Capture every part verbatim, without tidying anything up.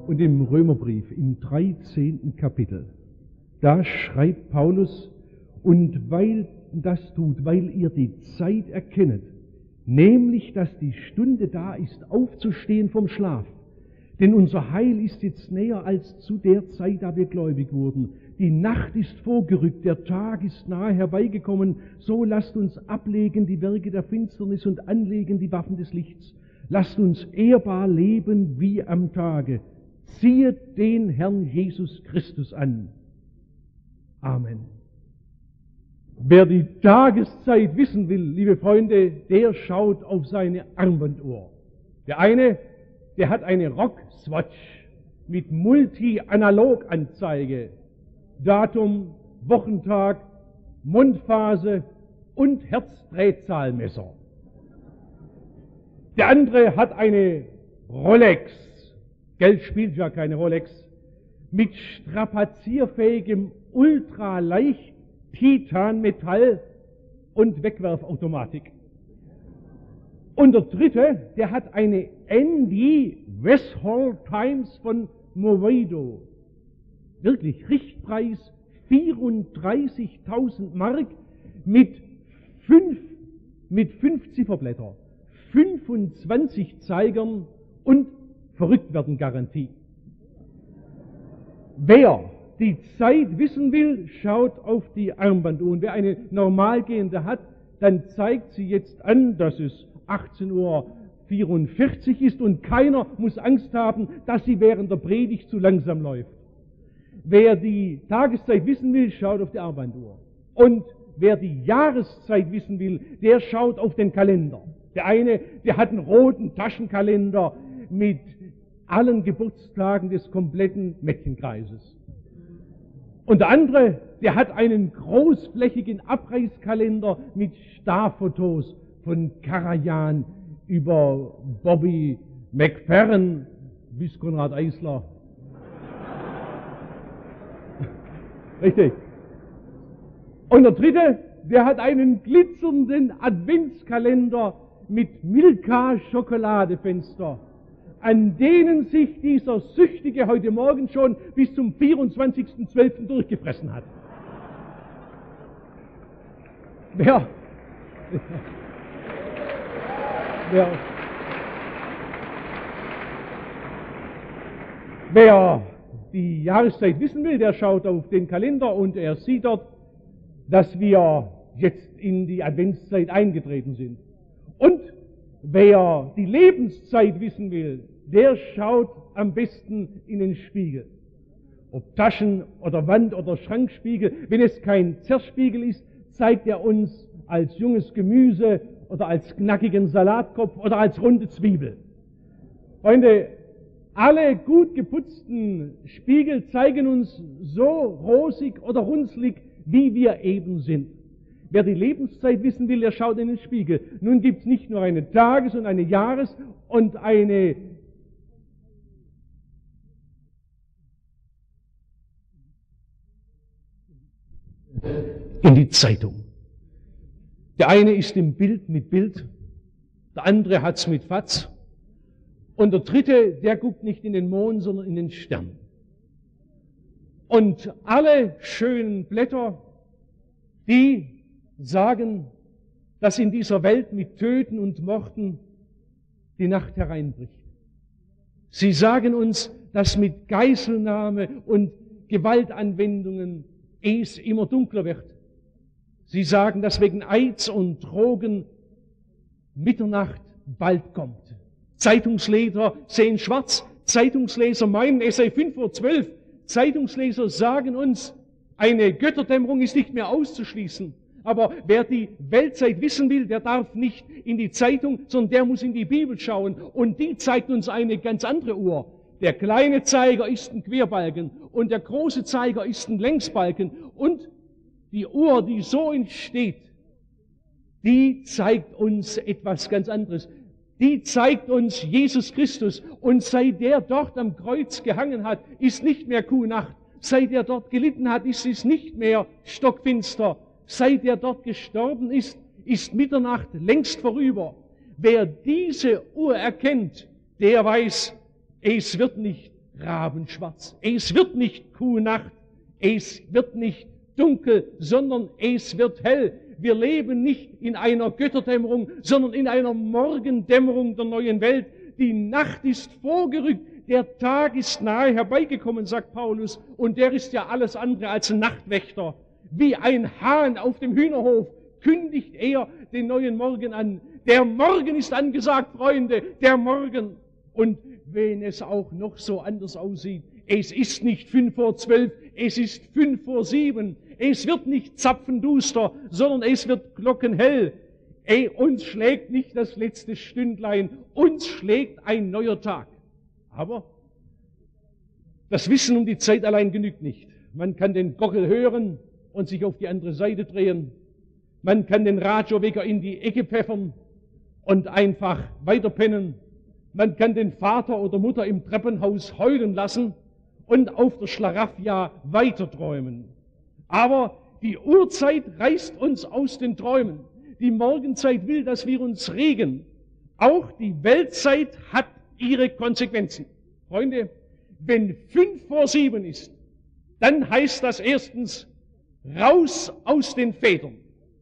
und im Römerbrief im dreizehnten Kapitel, da schreibt Paulus, und weil das tut, weil ihr die Zeit erkennet, nämlich, dass die Stunde da ist, aufzustehen vom Schlaf. Denn unser Heil ist jetzt näher als zu der Zeit, da wir gläubig wurden. Die Nacht ist vorgerückt, der Tag ist nahe herbeigekommen. So lasst uns ablegen die Werke der Finsternis und anlegen die Waffen des Lichts. Lasst uns ehrbar leben wie am Tage. Ziehet den Herrn Jesus Christus an. Amen. Wer die Tageszeit wissen will, liebe Freunde, der schaut auf seine Armbanduhr. Der eine, der hat eine Rock-Swatch mit Multi-Analog-Anzeige, Datum, Wochentag, Mondphase und Herzdrehzahlmesser. Der andere hat eine Rolex, Geld spielt ja keine Rolex, mit strapazierfähigem Ultraleicht Titanmetall und Wegwerfautomatik. Und der dritte, der hat eine Andy Westall Times von Movado. Wirklich, Richtpreis vierunddreißigtausend Mark mit fünf, mit fünf Zifferblätter, fünfundzwanzig Zeigern und Verrücktwerden-Garantie. Wer die Zeit wissen will, schaut auf die Armbanduhr. Und wer eine normalgehende hat, dann zeigt sie jetzt an, dass es achtzehn Uhr vierundvierzig ist und keiner muss Angst haben, dass sie während der Predigt zu langsam läuft. Wer die Tageszeit wissen will, schaut auf die Armbanduhr. Und wer die Jahreszeit wissen will, der schaut auf den Kalender. Der eine, der hat einen roten Taschenkalender mit allen Geburtstagen des kompletten Mädchenkreises. Und der andere, der hat einen großflächigen Abreißkalender mit Starfotos von Karajan über Bobby McFerrin bis Konrad Eisler. Richtig. Und der dritte, der hat einen glitzernden Adventskalender mit Milka-Schokoladefenster, an denen sich dieser Süchtige heute Morgen schon bis zum vierundzwanzigsten zwölften durchgefressen hat. Wer, wer, wer die Jahreszeit wissen will, der schaut auf den Kalender und er sieht dort, dass wir jetzt in die Adventszeit eingetreten sind. Und wer die Lebenszeit wissen will, der schaut am besten in den Spiegel. Ob Taschen- oder Wand- oder Schrankspiegel. Wenn es kein Zerspiegel ist, zeigt er uns als junges Gemüse oder als knackigen Salatkopf oder als runde Zwiebel. Freunde, alle gut geputzten Spiegel zeigen uns so rosig oder runzlig, wie wir eben sind. Wer die Lebenszeit wissen will, der schaut in den Spiegel. Nun gibt es nicht nur eine Tages- und eine Jahres- und eine in die Zeitung. Der eine ist im Bild mit Bild, der andere hat's mit Fatz und der dritte, der guckt nicht in den Mond, sondern in den Stern. Und alle schönen Blätter, die sagen, dass in dieser Welt mit Töten und Morden die Nacht hereinbricht. Sie sagen uns, dass mit Geiselnahme und Gewaltanwendungen es immer dunkler wird. Sie sagen, dass wegen Aids und Drogen Mitternacht bald kommt. Zeitungsleser sehen schwarz, Zeitungsleser meinen, es sei fünf Uhr zwölf. Zeitungsleser sagen uns, eine Götterdämmerung ist nicht mehr auszuschließen. Aber wer die Weltzeit wissen will, der darf nicht in die Zeitung, sondern der muss in die Bibel schauen. Und die zeigt uns eine ganz andere Uhr. Der kleine Zeiger ist ein Querbalken und der große Zeiger ist ein Längsbalken. Und die Uhr, die so entsteht, die zeigt uns etwas ganz anderes. Die zeigt uns Jesus Christus. Und seit der dort am Kreuz gehangen hat, ist nicht mehr Kuhnacht. Seit er dort gelitten hat, ist es nicht mehr stockfinster. Seit er dort gestorben ist, ist Mitternacht längst vorüber. Wer diese Uhr erkennt, der weiß, es wird nicht rabenschwarz. Es wird nicht Kuhnacht, es wird nicht dunkel, sondern es wird hell. Wir leben nicht in einer Götterdämmerung, sondern in einer Morgendämmerung der neuen Welt. Die Nacht ist vorgerückt, der Tag ist nahe herbeigekommen, sagt Paulus, und der ist ja alles andere als ein Nachtwächter. Wie ein Hahn auf dem Hühnerhof kündigt er den neuen Morgen an. Der Morgen ist angesagt, Freunde, der Morgen. Und wenn es auch noch so anders aussieht, es ist nicht fünf vor zwölf, es ist fünf vor sieben. Es wird nicht zapfenduster, sondern es wird glockenhell. Ey, uns schlägt nicht das letzte Stündlein, uns schlägt ein neuer Tag. Aber das Wissen um die Zeit allein genügt nicht. Man kann den Gockel hören und sich auf die andere Seite drehen. Man kann den Radiowecker in die Ecke pfeffern und einfach weiterpennen. Man kann den Vater oder Mutter im Treppenhaus heulen lassen und auf der Schlaraffia weiterträumen. Aber die Uhrzeit reißt uns aus den Träumen. Die Morgenzeit will, dass wir uns regen. Auch die Weltzeit hat ihre Konsequenzen. Freunde, wenn fünf vor sieben ist, dann heißt das erstens, raus aus den Federn.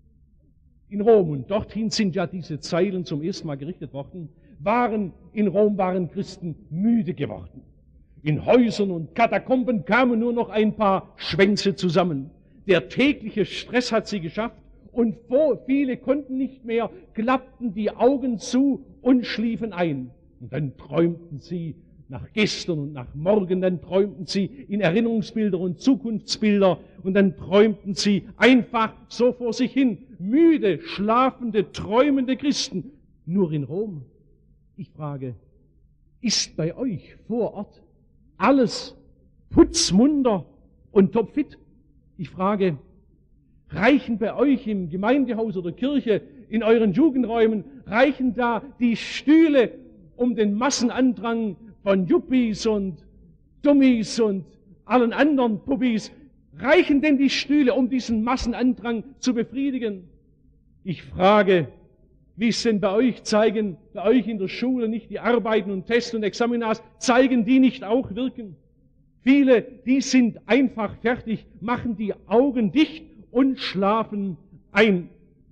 In Rom, und dorthin sind ja diese Zeilen zum ersten Mal gerichtet worden, waren, in Rom waren Christen müde geworden. In Häusern und Katakomben kamen nur noch ein paar Schwänze zusammen. Der tägliche Stress hat sie geschafft und viele konnten nicht mehr, klappten die Augen zu und schliefen ein. Und dann träumten sie nach gestern und nach morgen, dann träumten sie in Erinnerungsbilder und Zukunftsbilder und dann träumten sie einfach so vor sich hin. Müde, schlafende, träumende Christen. Nur in Rom. Ich frage, ist bei euch vor Ort alles putzmunter und topfit? Ich frage, reichen bei euch im Gemeindehaus oder Kirche, in euren Jugendräumen, reichen da die Stühle, um den Massenandrang von Yuppies und Dummies und allen anderen Puppis, reichen denn die Stühle, um diesen Massenandrang zu befriedigen? Ich frage, wie es denn bei euch zeigen, bei euch in der Schule nicht die Arbeiten und Tests und Examinars, zeigen die nicht auch wirken? Viele, die sind einfach fertig, machen die Augen dicht und schlafen ein.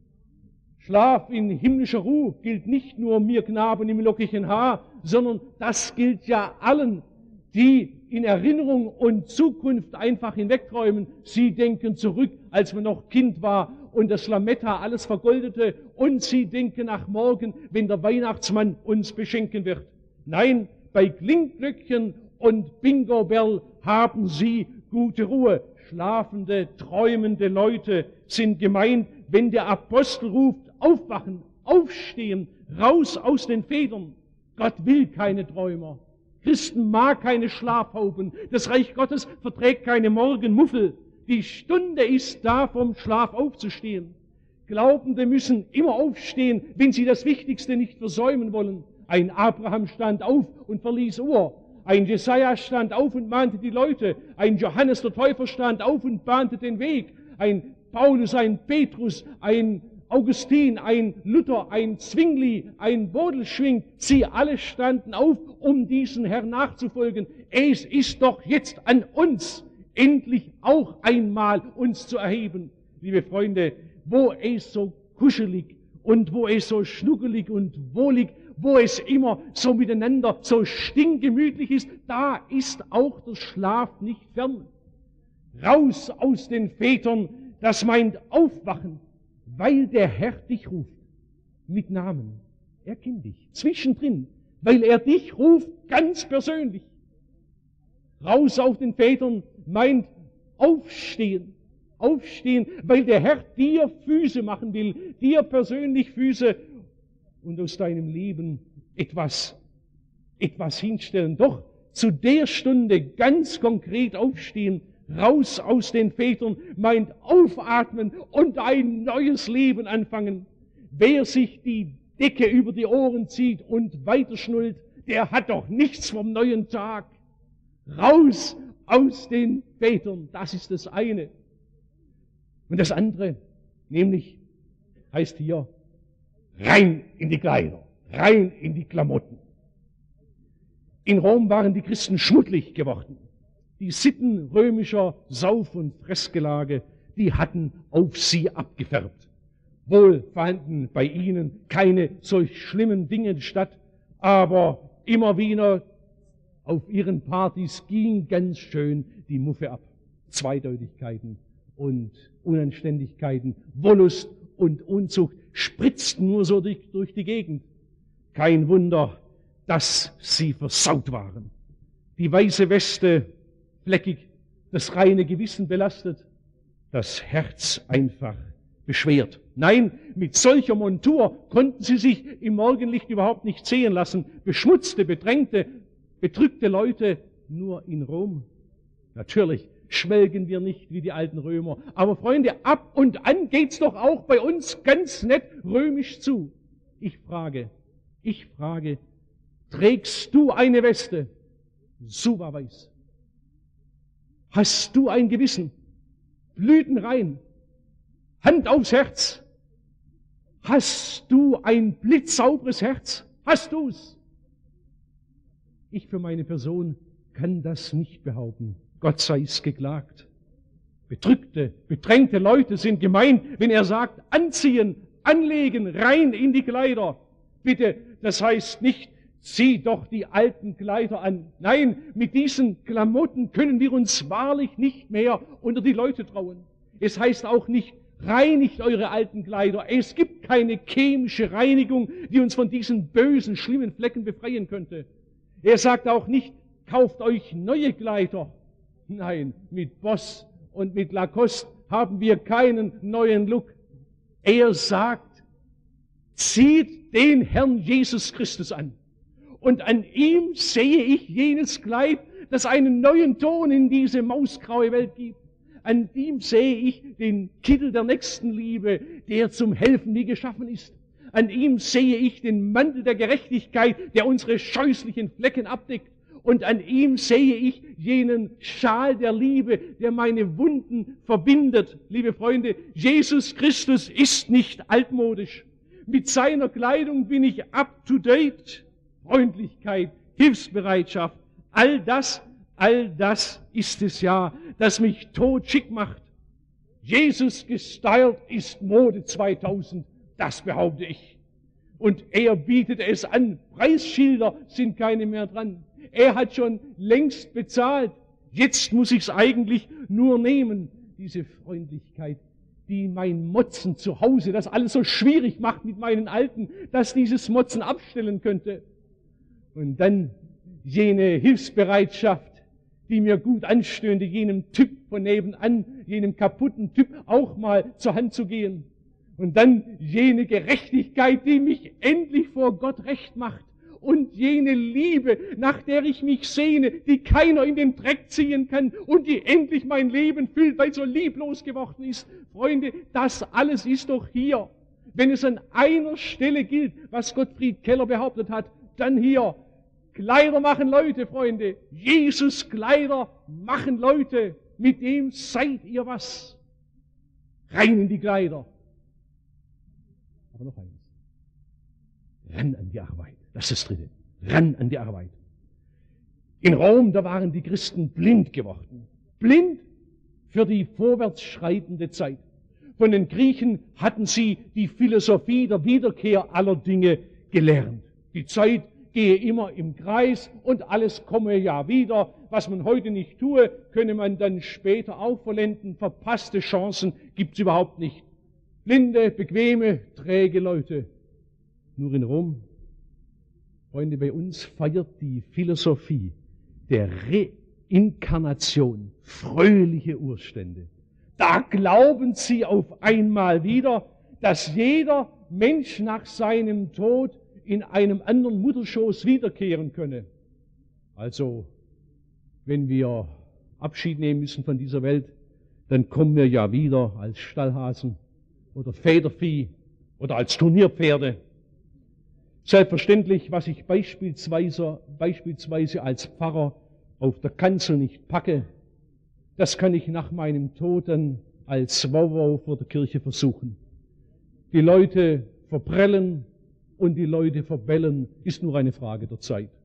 Schlaf in himmlischer Ruhe gilt nicht nur mir Knaben im lockigen Haar, sondern das gilt ja allen, die in Erinnerung und Zukunft einfach hinwegträumen. Sie denken zurück, als man noch Kind war und das Lametta alles vergoldete, und sie denken nach morgen, wenn der Weihnachtsmann uns beschenken wird. Nein, bei Klingglöckchen und Bingo-Bell haben sie gute Ruhe. Schlafende, träumende Leute sind gemeint, wenn der Apostel ruft, aufwachen, aufstehen, raus aus den Federn. Gott will keine Träumer. Christen mag keine Schlafhaufen. Das Reich Gottes verträgt keine Morgenmuffel. Die Stunde ist da, vom Schlaf aufzustehen. Glaubende müssen immer aufstehen, wenn sie das Wichtigste nicht versäumen wollen. Ein Abraham stand auf und verließ Ur. Ein Jesaja stand auf und mahnte die Leute. Ein Johannes der Täufer stand auf und bahnte den Weg. Ein Paulus, ein Petrus, ein Augustin, ein Luther, ein Zwingli, ein Bodelschwing, sie alle standen auf, um diesen Herrn nachzufolgen. Es ist doch jetzt an uns, endlich auch einmal uns zu erheben. Liebe Freunde, wo es so kuschelig und wo es so schnuckelig und wohlig, wo es immer so miteinander so stinkgemütlich ist, da ist auch der Schlaf nicht fern. Raus aus den Vätern, das meint aufwachen, weil der Herr dich ruft mit Namen. Er kennt dich zwischendrin, weil er dich ruft ganz persönlich. Raus auf den Vätern meint aufstehen, aufstehen, weil der Herr dir Füße machen will, dir persönlich Füße und aus deinem Leben etwas, etwas hinstellen. Doch zu der Stunde ganz konkret aufstehen, raus aus den Vätern, meint aufatmen und ein neues Leben anfangen. Wer sich die Decke über die Ohren zieht und weiterschnullt, der hat doch nichts vom neuen Tag. Raus aus den Vätern, das ist das eine. Und das andere, nämlich, heißt hier, rein in die Kleider, rein in die Klamotten. In Rom waren die Christen schmuddelig geworden. Die Sitten römischer Sauf- und Fressgelage, die hatten auf sie abgefärbt. Wohl fanden bei ihnen keine solch schlimmen Dinge statt, aber immer wieder auf ihren Partys ging ganz schön die Muffe ab. Zweideutigkeiten und Unanständigkeiten, Wollust und Unzucht spritzten nur so durch, durch die Gegend. Kein Wunder, dass sie versaut waren. Die weiße Weste fleckig, das reine Gewissen belastet, das Herz einfach beschwert. Nein, mit solcher Montur konnten sie sich im Morgenlicht überhaupt nicht sehen lassen. Beschmutzte, bedrängte, bedrückte Leute nur in Rom. Natürlich schwelgen wir nicht wie die alten Römer. Aber Freunde, ab und an geht's doch auch bei uns ganz nett römisch zu. Ich frage, ich frage, trägst du eine Weste? Super weiß. Hast du ein Gewissen? Blütenrein. Hand aufs Herz. Hast du ein blitzsauberes Herz? Hast du's? Ich für meine Person kann das nicht behaupten. Gott sei's geklagt. Bedrückte, bedrängte Leute sind gemeint, wenn er sagt, anziehen, anlegen, rein in die Kleider. Bitte, das heißt nicht, zieh doch die alten Kleider an. Nein, mit diesen Klamotten können wir uns wahrlich nicht mehr unter die Leute trauen. Es heißt auch nicht, reinigt eure alten Kleider. Es gibt keine chemische Reinigung, die uns von diesen bösen, schlimmen Flecken befreien könnte. Er sagt auch nicht, kauft euch neue Kleider. Nein, mit Boss und mit Lacoste haben wir keinen neuen Look. Er sagt, zieht den Herrn Jesus Christus an. Und an ihm sehe ich jenes Kleid, das einen neuen Ton in diese mausgraue Welt gibt. An ihm sehe ich den Kittel der Nächstenliebe, der zum Helfen wie geschaffen ist. An ihm sehe ich den Mantel der Gerechtigkeit, der unsere scheußlichen Flecken abdeckt. Und an ihm sehe ich jenen Schal der Liebe, der meine Wunden verbindet. Liebe Freunde, Jesus Christus ist nicht altmodisch. Mit seiner Kleidung bin ich up to date. Freundlichkeit, Hilfsbereitschaft, all das, all das ist es ja, das mich totschick macht. Jesus gestylt ist Mode zweitausend, das behaupte ich. Und er bietet es an. Preisschilder sind keine mehr dran. Er hat schon längst bezahlt. Jetzt muss ich's eigentlich nur nehmen. Diese Freundlichkeit, die mein Motzen zu Hause, das alles so schwierig macht mit meinen Alten, dass dieses Motzen abstellen könnte. Und dann jene Hilfsbereitschaft, die mir gut anstünde, jenem Typ von nebenan, jenem kaputten Typ auch mal zur Hand zu gehen. Und dann jene Gerechtigkeit, die mich endlich vor Gott recht macht. Und jene Liebe, nach der ich mich sehne, die keiner in den Dreck ziehen kann und die endlich mein Leben füllt, weil so lieblos geworden ist. Freunde, das alles ist doch hier. Wenn es an einer Stelle gilt, was Gottfried Keller behauptet hat, dann hier. Kleider machen Leute, Freunde. Jesus Kleider machen Leute. Mit dem seid ihr was. Rein in die Kleider. Aber noch eins. Ran an die Arbeit. Das ist das Dritte. Ran an die Arbeit. In Rom, da waren die Christen blind geworden. Blind für die vorwärtsschreitende Zeit. Von den Griechen hatten sie die Philosophie der Wiederkehr aller Dinge gelernt. Die Zeit gehe immer im Kreis und alles komme ja wieder. Was man heute nicht tue, könne man dann später auch vollenden. Verpasste Chancen gibt's überhaupt nicht. Blinde, bequeme, träge Leute. Nur in Rom, Freunde, bei uns feiert die Philosophie der Reinkarnation fröhliche Urstände. Da glauben sie auf einmal wieder, dass jeder Mensch nach seinem Tod in einem anderen Mutterschoß wiederkehren könne. Also, wenn wir Abschied nehmen müssen von dieser Welt, dann kommen wir ja wieder als Stallhasen oder Federvieh oder als Turnierpferde. Selbstverständlich, was ich beispielsweise, beispielsweise als Pfarrer auf der Kanzel nicht packe, das kann ich nach meinem Tod dann als Wauwau vor der Kirche versuchen. Die Leute verprellen und die Leute verbellen, ist nur eine Frage der Zeit.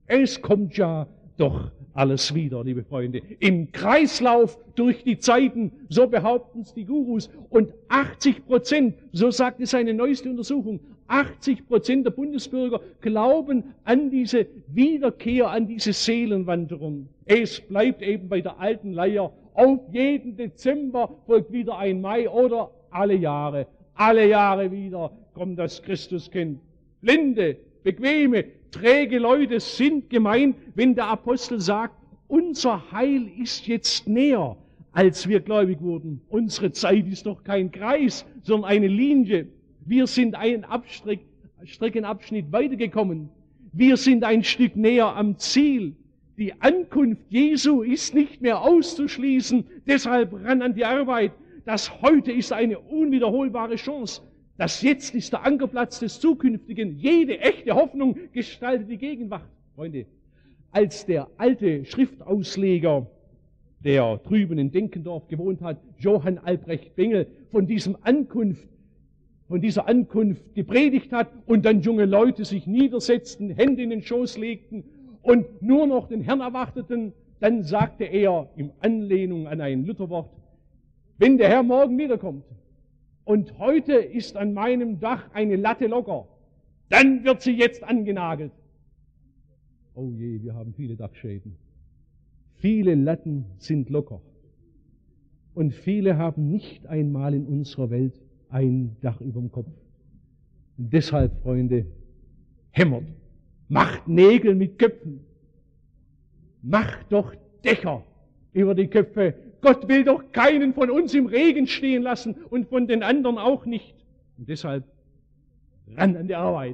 Es kommt ja doch alles wieder, liebe Freunde. Im Kreislauf durch die Zeiten, so behaupten es die Gurus. Und achtzig Prozent, so sagt es eine neueste Untersuchung, achtzig Prozent der Bundesbürger glauben an diese Wiederkehr, an diese Seelenwanderung. Es bleibt eben bei der alten Leier. Auf jeden Dezember folgt wieder ein Mai oder alle Jahre. Alle Jahre wieder kommt das Christuskind. Blinde, bequeme, träge Leute sind gemeint, wenn der Apostel sagt, unser Heil ist jetzt näher, als wir gläubig wurden. Unsere Zeit ist doch kein Kreis, sondern eine Linie. Wir sind einen Abstreck, Streckenabschnitt weitergekommen. Wir sind ein Stück näher am Ziel. Die Ankunft Jesu ist nicht mehr auszuschließen. Deshalb ran an die Arbeit. Das Heute ist eine unwiederholbare Chance. Das Jetzt ist der Ankerplatz des Zukünftigen. Jede echte Hoffnung gestaltet die Gegenwart. Freunde, als der alte Schriftausleger, der drüben in Denkendorf gewohnt hat, Johann Albrecht Bengel, von diesem Ankunft, von dieser Ankunft gepredigt hat und dann junge Leute sich niedersetzten, Hände in den Schoß legten und nur noch den Herrn erwarteten, dann sagte er in Anlehnung an ein Lutherwort, wenn der Herr morgen wiederkommt und heute ist an meinem Dach eine Latte locker, dann wird sie jetzt angenagelt. Oh je, wir haben viele Dachschäden. Viele Latten sind locker. Und viele haben nicht einmal in unserer Welt ein Dach über dem Kopf. Und deshalb, Freunde, hämmert, macht Nägel mit Köpfen, macht doch Dächer über die Köpfe. Gott will doch keinen von uns im Regen stehen lassen und von den anderen auch nicht. Und deshalb ran an die Arbeit.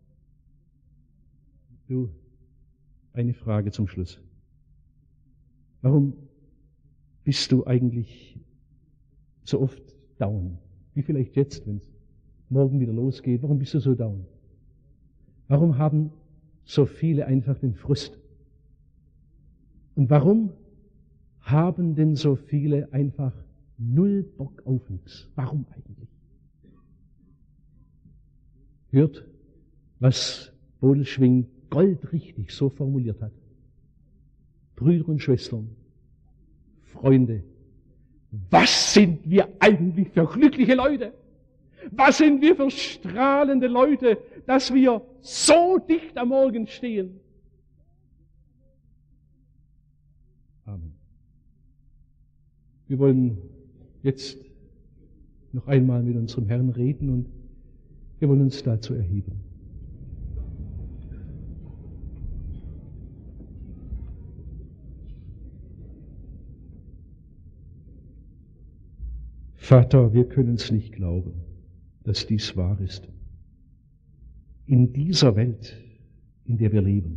Du, eine Frage zum Schluss. Warum bist du eigentlich so oft down? Wie vielleicht jetzt, wenn es morgen wieder losgeht. Warum bist du so down? Warum haben so viele einfach den Frust? Und warum haben denn so viele einfach null Bock auf nichts? Warum eigentlich? Hört, was Bodelschwing goldrichtig so formuliert hat. Brüder und Schwestern, Freunde, was sind wir eigentlich für glückliche Leute? Was sind wir für strahlende Leute, dass wir so dicht am Morgen stehen? Amen. Wir wollen jetzt noch einmal mit unserem Herrn reden und wir wollen uns dazu erheben. Vater, wir können es nicht glauben, dass dies wahr ist. In dieser Welt, in der wir leben,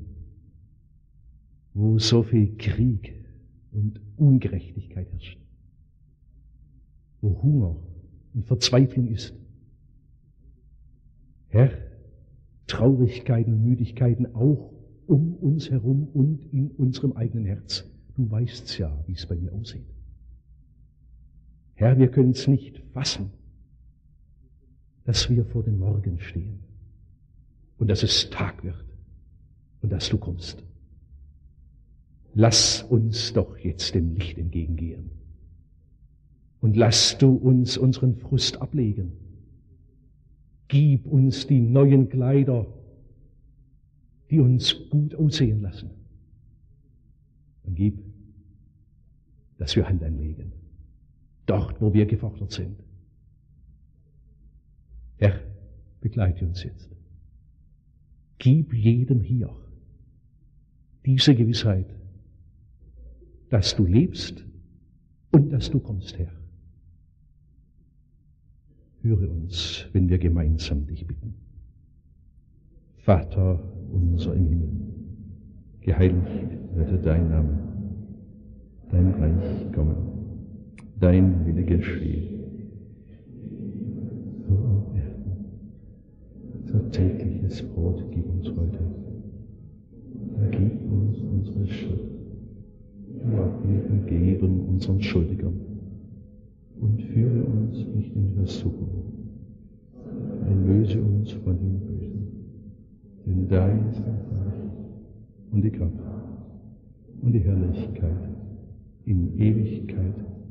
wo so viel Krieg und Ungerechtigkeit herrscht, wo Hunger und Verzweiflung ist, Herr, Traurigkeiten und Müdigkeiten auch um uns herum und in unserem eigenen Herz. Du weißt ja, wie es bei mir aussieht. Herr, wir können es nicht fassen, dass wir vor dem Morgen stehen und dass es Tag wird und dass du kommst. Lass uns doch jetzt dem Licht entgegengehen und lass du uns unseren Frust ablegen. Gib uns die neuen Kleider, die uns gut aussehen lassen. Und gib, dass wir Hand anlegen. Dort, wo wir gefordert sind. Herr, begleite uns jetzt. Gib jedem hier diese Gewissheit, dass du lebst und dass du kommst, Herr. Höre uns, wenn wir gemeinsam dich bitten. Vater unser im Himmel, geheiligt werde dein Name, dein Reich komme. Dein Wille geschehe. So auf Erden. Unser tägliches Brot gib uns heute. Vergib uns unsere Schuld. wie auch wir vergeben unseren Schuldigern. Und führe uns nicht in Versuchung. Erlöse uns von dem Bösen. Denn dein ist das Reich und die Kraft und die Herrlichkeit in Ewigkeit.